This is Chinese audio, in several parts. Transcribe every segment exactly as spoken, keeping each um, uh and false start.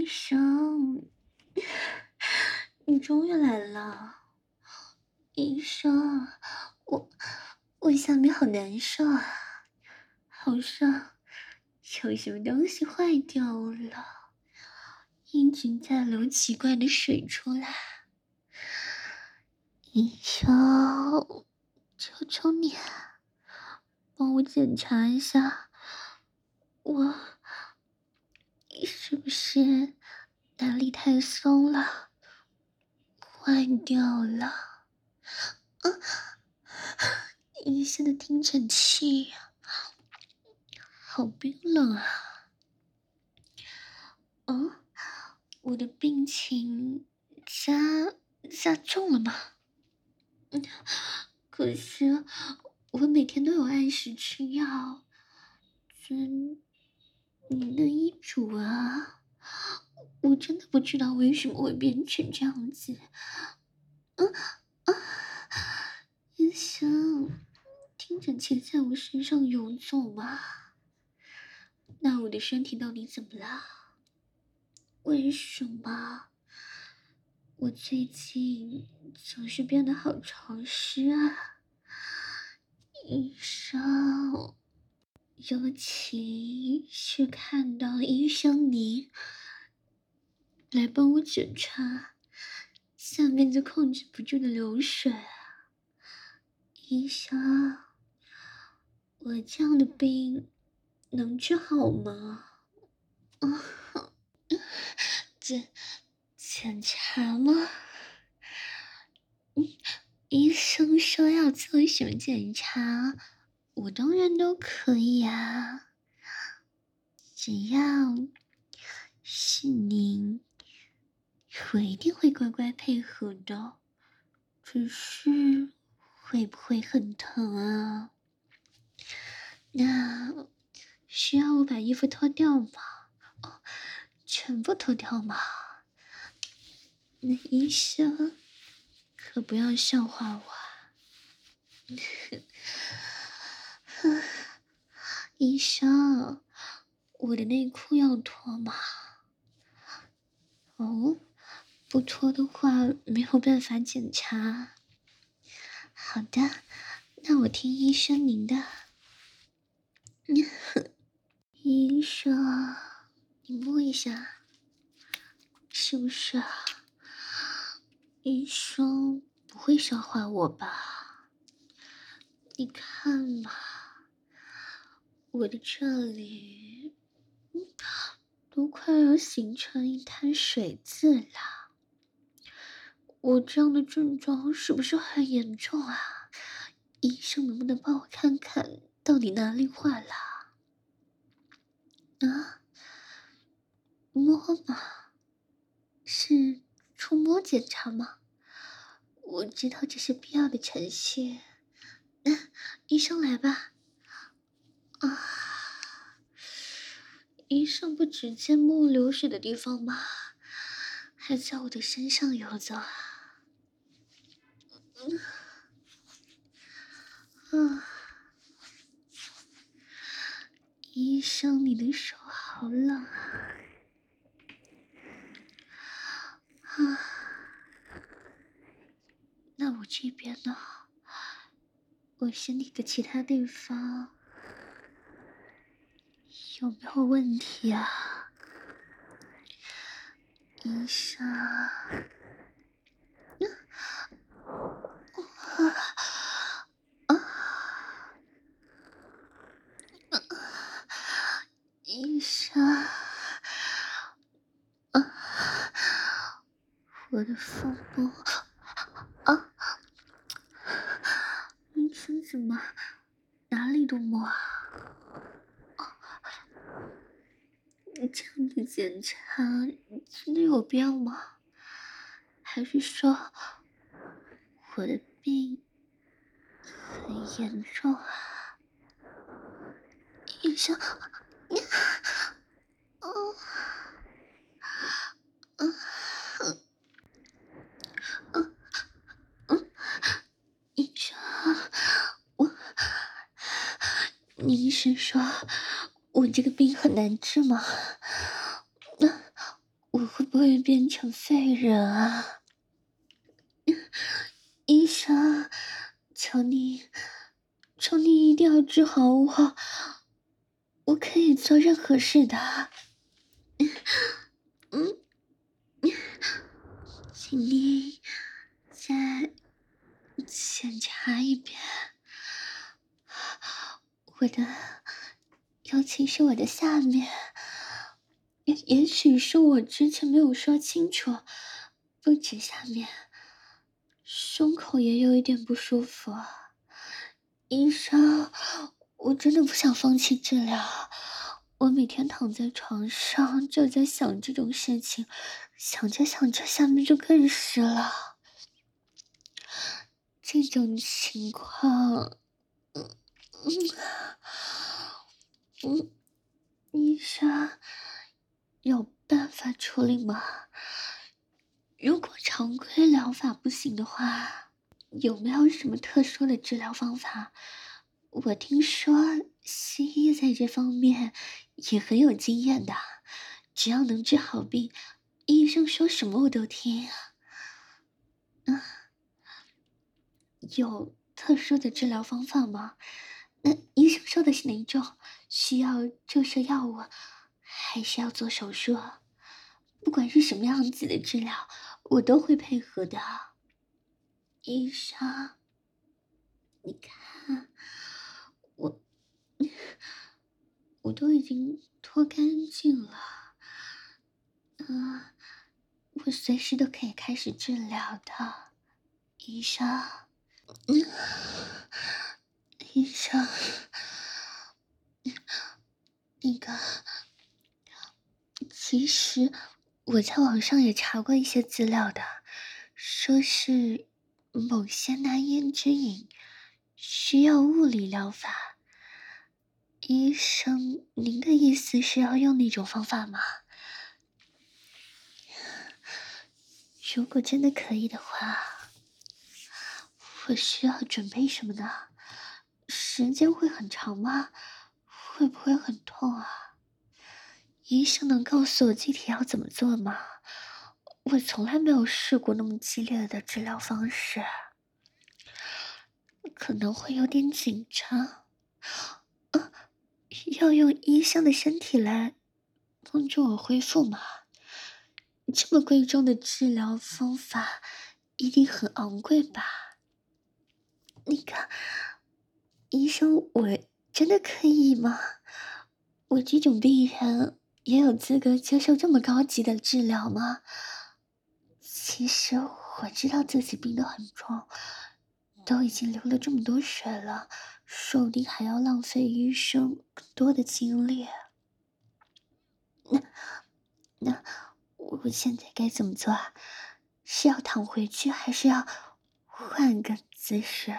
生，你终于来了。医生，我我下面好难受啊，好像有什么东西坏掉了，一直在流奇怪的水出来。医生，求求你，帮我检查一下，我是不是哪里太松了，坏掉了？啊，医生的听诊器好冰冷啊！嗯，我的病情加加重了吗？嗯，可是我每天都有按时吃药，遵您的医嘱啊，我真的不知道为什么会变成这样子。嗯啊，医生，听诊器在我身上游走吗？那我的身体到底怎么了？为什么我最近总是变得好潮湿啊？医生，尤其是看到医生您来帮我检查下面就控制不住的流水啊。医生，我这样的病能治好吗？啊，检检查吗？医生说要做什么检查，我当然都可以啊，只要是您，我一定会乖乖配合的。只是会不会很疼啊？那需要我把衣服脱掉吗？哦，全部脱掉吗？那医生可不要笑话我啊！医生，我的内裤要脱吗？哦，不脱的话没有办法检查。好的，那我听医生您的。医生，你摸一下，是不是啊？医生不会笑话我吧？你看嘛，我的这里都快要形成一滩水渍了。我这样的症状是不是很严重啊？医生能不能帮我看看到底哪里坏了？啊，摸嘛，是触摸检查吗？我知道这是必要的程序。那医生来吧。啊，医生不直接摸流水的地方吗？还在我的身上游走啊？嗯，医生，你的手好冷啊！啊，那我这边呢？我身体的其他地方有没有问题啊？医生，啊，啊，医生，啊，我的腹部，啊，医生怎么哪里都摸啊？这样的检查真的有必要吗？还是说我的病很严重啊？医生，你，哦，嗯嗯嗯嗯，医生，我，你医生说我这个病很难治吗？那我会变成废人啊！医生，求你，求你一定要治好我，我可以做任何事的。嗯，请你再检查一遍我的，尤其是我的下面，也也许是我之前没有说清楚，不止下面，胸口也有一点不舒服。医生，我真的不想放弃治疗。我每天躺在床上就在想这种事情，想着想着下面就更湿了。这种情况，嗯嗯，医生有办法处理吗？如果常规疗法不行的话，有没有什么特殊的治疗方法？我听说西医在这方面也很有经验的，只要能治好病，医生说什么我都听。嗯，有特殊的治疗方法吗？那医生说的是哪一种？需要注射药物，还是要做手术？不管是什么样子的治疗，我都会配合的。医生，你看，我我都已经脱干净了，嗯，我随时都可以开始治疗的，医生。嗯，医生，那个，其实我在网上也查过一些资料的，说是某些难言之隐需要物理疗法。医生，您的意思是要用那种方法吗？如果真的可以的话，我需要准备什么呢？时间会很长吗？会不会很痛啊？医生能告诉我具体要怎么做吗？我从来没有试过那么激烈的治疗方式，可能会有点紧张。啊，要用医生的身体来帮助我恢复吗？这么贵重的治疗方法，一定很昂贵吧？那个医生，我真的可以吗？我这种病人也有资格接受这么高级的治疗吗？其实我知道自己病得很重，都已经流了这么多血了，说不定还要浪费医生更多的精力。那那我现在该怎么做啊？是要躺回去，还是要换个姿势？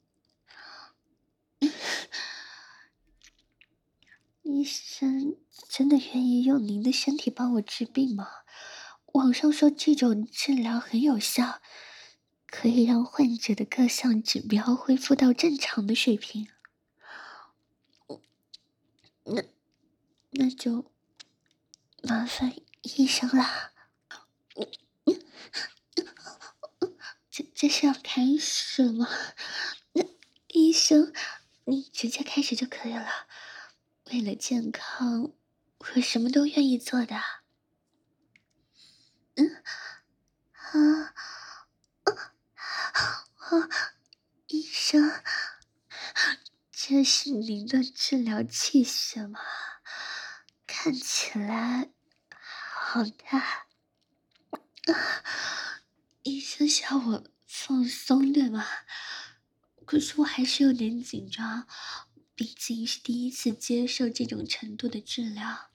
医生真的愿意用您的身体帮我治病吗？网上说这种治疗很有效，可以让患者的各项指标恢复到正常的水平。那那就麻烦医生啦。这这是要开始了吗？那医生，你直接开始就可以了。为了健康，我什么都愿意做的。嗯啊啊！医生，这是您的治疗器械吗？看起来好大。啊，医生想我放松对吗？可是我还是有点紧张，毕竟是第一次接受这种程度的治疗。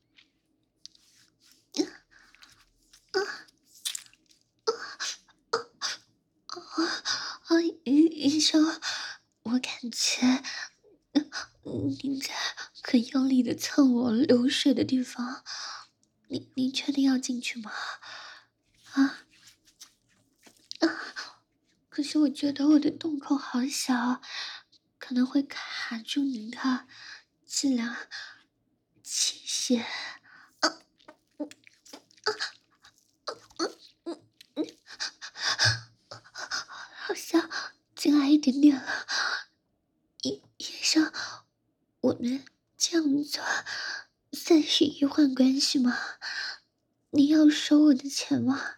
啊，医医生，我感觉您在很用力的蹭我流水的地方，您您确定要进去吗？啊啊！可是我觉得我的洞口好小，可能会卡住您的治疗器械。 点点了。医医生，我们这样做算是医患关系吗？你要收我的钱吗？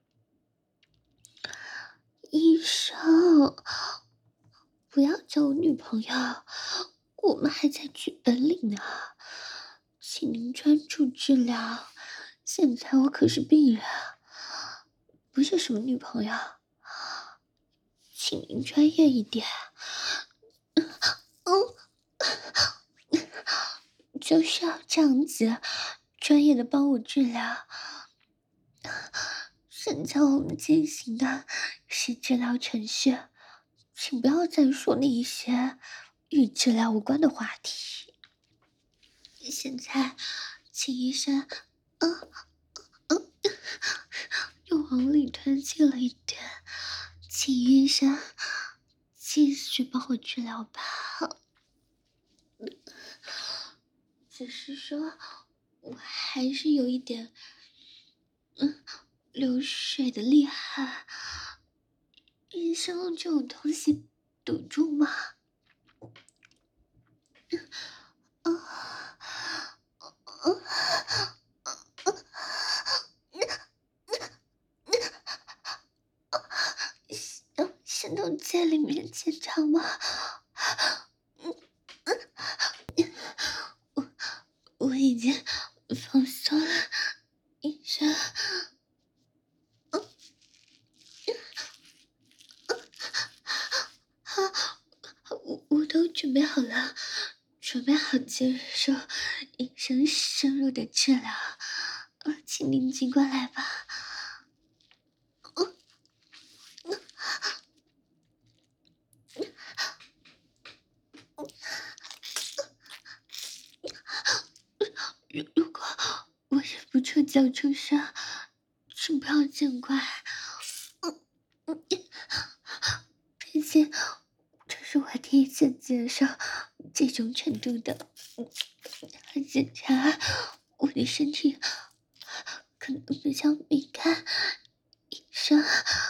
医生，不要叫我女朋友，我们还在剧本里呢，请您专注治疗。现在我可是病人，不是什么女朋友，请您专业一点。嗯，就是要这样子，专业的帮我治疗。现在我们进行的是治疗程序，请不要再说那一些与治疗无关的话题。现在，请医生，嗯嗯，又往里推进了一点，请医生继续帮我治疗吧。只是说，我还是有一点，嗯，流水的厉害。医生用这种东西堵住吗？啊，要先都在里面检查吗？我我已经放松了，医生。我我都准备好了，准备好接受医生深入的治疗，呃，请您尽管来吧。如如果我忍不住叫出声，请不要见怪。嗯嗯，毕竟这是我第一次接受这种程度的检查，我的身体可能比较敏感，医生。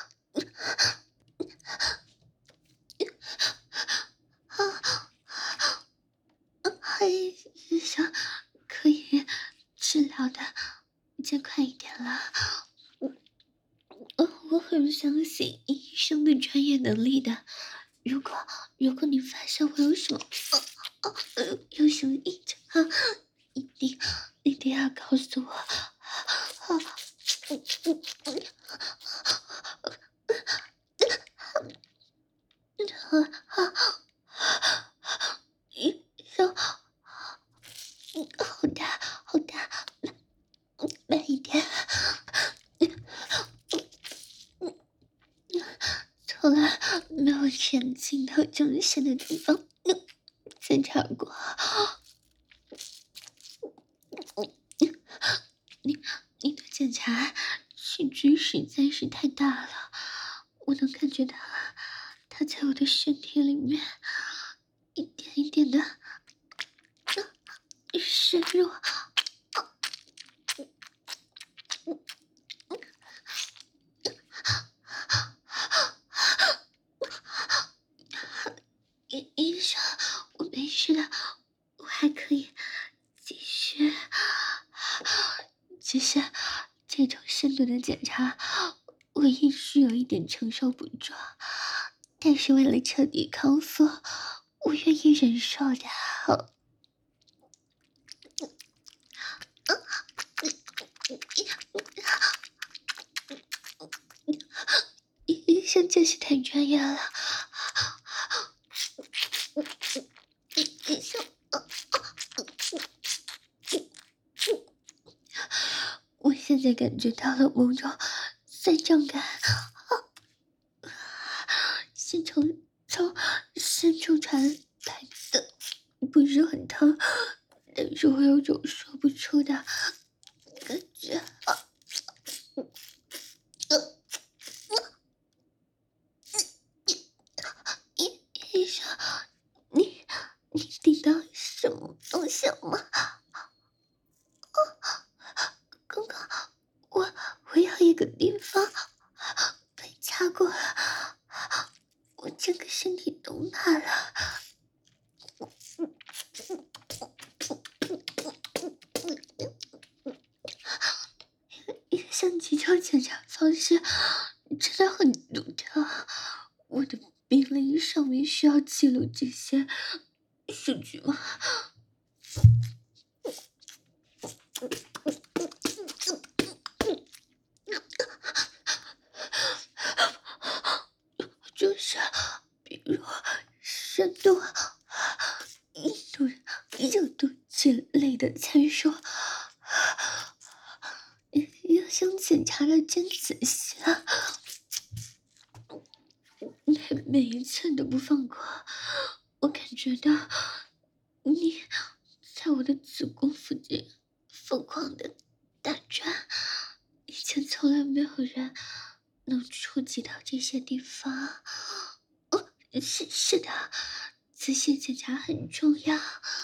嗨，医生，可以治疗的再快一点了。我我很相信医生的专业能力的。如果如果你发现我有什么呃呃有什么异常，一定一定要告诉我。好，嗯嗯嗯，好，好，医生，嗯，好大，好大，慢一点。从来没有前进到这么深的地方检查过。你你的检查器具实在是太大了，我能感觉到它在我的身体里面一点一点的深入。医医生，我没事的，我还可以继续。只是这种深度的检查，我也是有一点承受不住。但是为了彻底康复，我愿意忍受的。医生真是太专业了。医生，我现在感觉到了某种酸胀感，是从从深处传来的，不是很疼，但是我有种说不出的感觉。医医生，你你听到什么东西了吗？刚刚我我有一个地方被掐过了，我整个身体像极超检查方式真的很独特，我的病历上面需要记录这些数据吗？就是比如深度、硬度、热度之类的参数，要想检查的真仔细啊，每每一寸都不放过。我感觉到你在我的子宫附近疯狂的打转，以前从来没有人能触及到这些地方。哦，是是的，仔细检查很重要。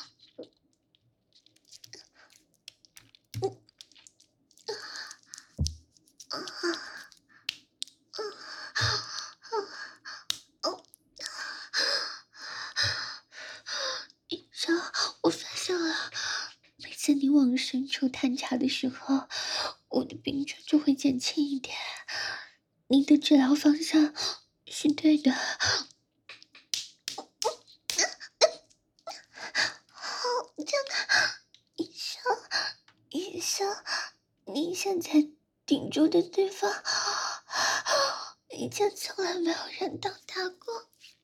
医生，我发现了，每次你往深处探查的时候，我的病症就会减轻一点。你的治疗方向是对的。好真的，医生，医生，你现在顶住的地方，以前从来没有人到达过。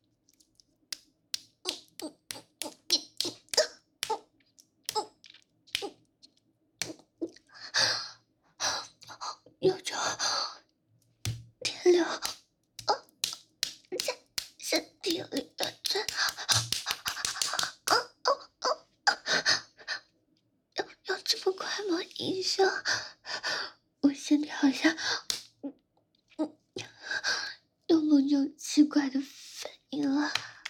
有种电流在身体里的转，要要这么快吗，医生？我身体好像有某种奇怪的反应了。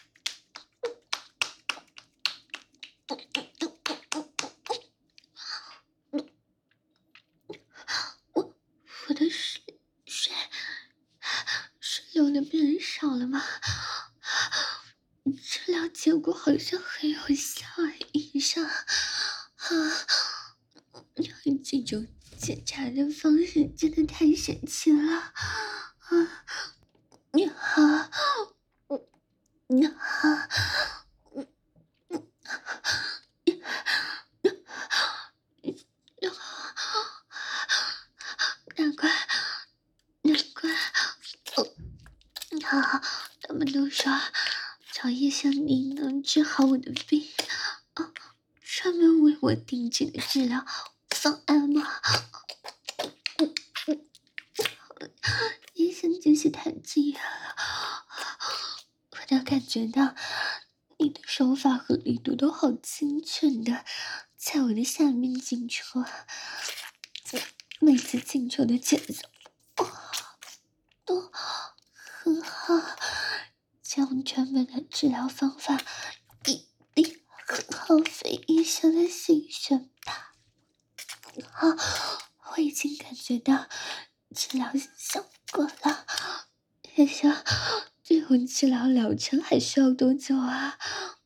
我我的水水水流的变少了吗？治疗结果好像很有效哎，医生啊，这种检查的方式真的太神奇了啊！你好，你好，难怪，难怪，好，他们都说找医生你能治好我的病啊，专门为我定制的治疗方案吗？医生真是太敬业了，我能感觉到你的手法和力度都好精准的在我的下面进出，每次进出的节奏都很好，这样专门的治疗方法一定很耗费医生的心血吧。好，我已经感觉到治疗效果了。医生，这种治疗疗程还需要多久啊？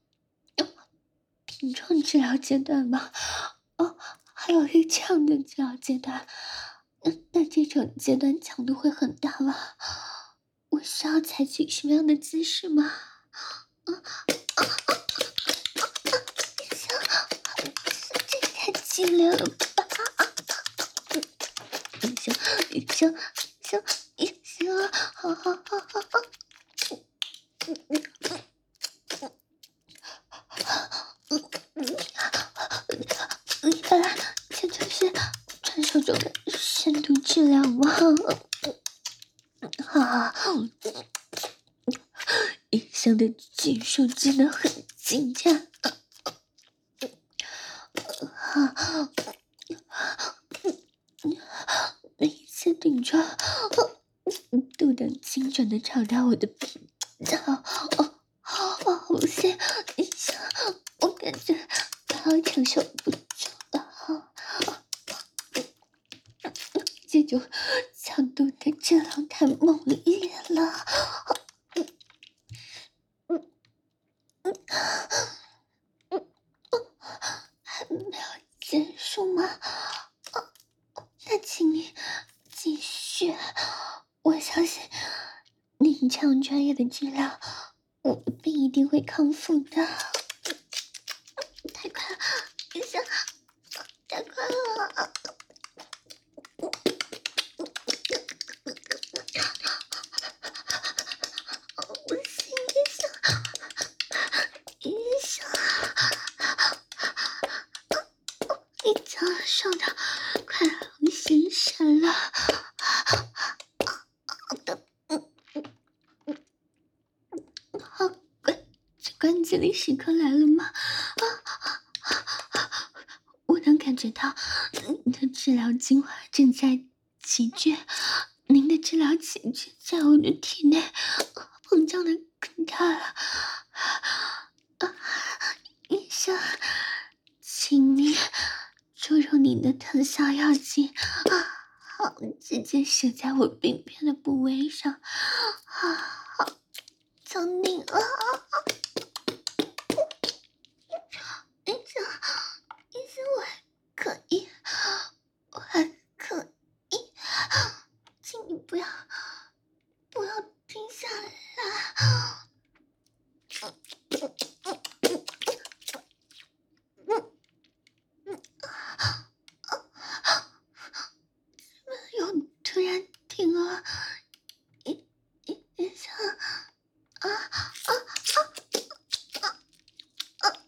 病状治疗阶段吗？哦，还有这样的治疗阶段，那那这种阶段强度会很大吗？我需要采取什么样的姿势吗？啊啊啊啊！医生，这也太激烈了吧！医生，医生，医生，医生，好好好好好。原来这就是传说中的深度治疗吗？啊，医生的技术真的很精湛。啊，每一次顶撞都能精准的找到我的频道。哦，哦，好险！医生，我感觉快要承受不住了。这种强度的治疗太猛烈了。还没有结束吗？那请你继续，我相信你这样专业的治疗，我的病一定会康复的。太快了，医生，太快了！不行，医生，医生，你这样说的快让我心神了。好，关这关键的时刻来了吗？啊！我能感觉到您的治疗精华正在集聚，您的治疗气质在我的体内膨胀的更大了。啊，医生，请您注入您的特效药剂啊，好，直接射在我病变的部位上啊，好，求您了。医生，医生，我还可以，我还可以，请你不要不要停下来。又突然停了，医医医生，啊啊啊啊啊！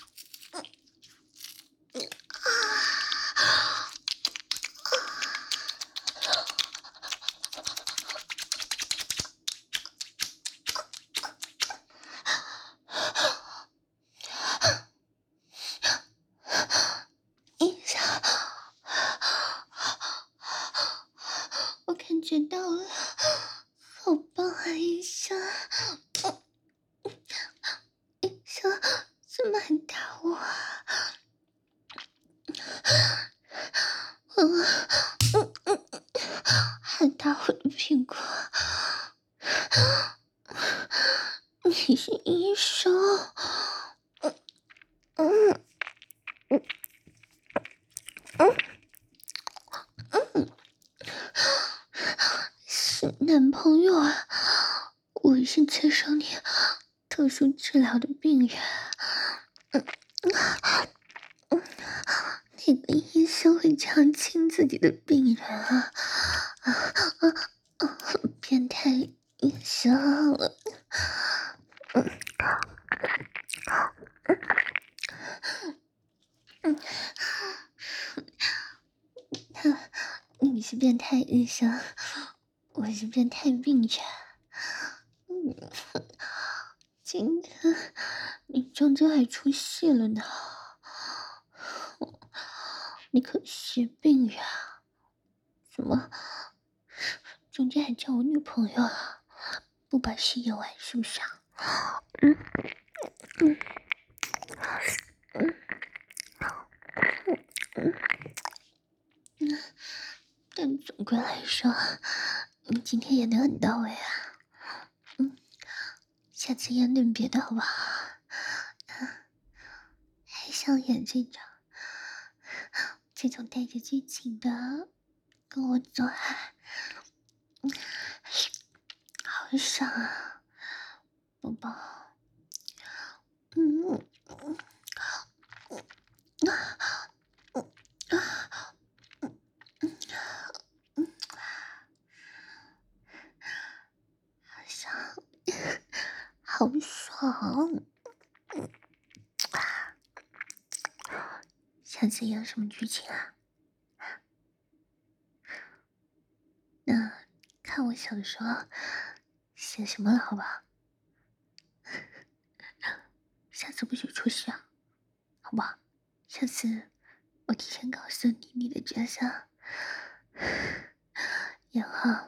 医生，我感觉到了，好棒啊，医生！医生怎么还打我啊？嗯嗯嗯，还打我的屁股？你是医生？嗯嗯嗯嗯嗯，是男朋友啊！我是接受你特殊治疗的病人。嗯嗯，哪个医生会这样亲自己的病人啊？啊啊啊！变态医生！嗯嗯，你是变态医生，我是变态病人。嗯，今天你终究还出戏了呢！你可是病人，怎么中间还叫我女朋友啊？不把戏演完是不是啊？嗯嗯嗯嗯嗯，但总归来说，你今天演的很到位啊。嗯，下次演点别的好不好？啊，还想演这种这种带着剧情的，跟我做爱，嗯，好爽啊，宝宝。嗯嗯嗯嗯啊嗯嗯嗯，好爽，好爽。嗯，下次演什么剧情啊？那看我小的时候写什么了，好不好？下次不许出事啊，好不好？下次我提前告诉你你的角色，然后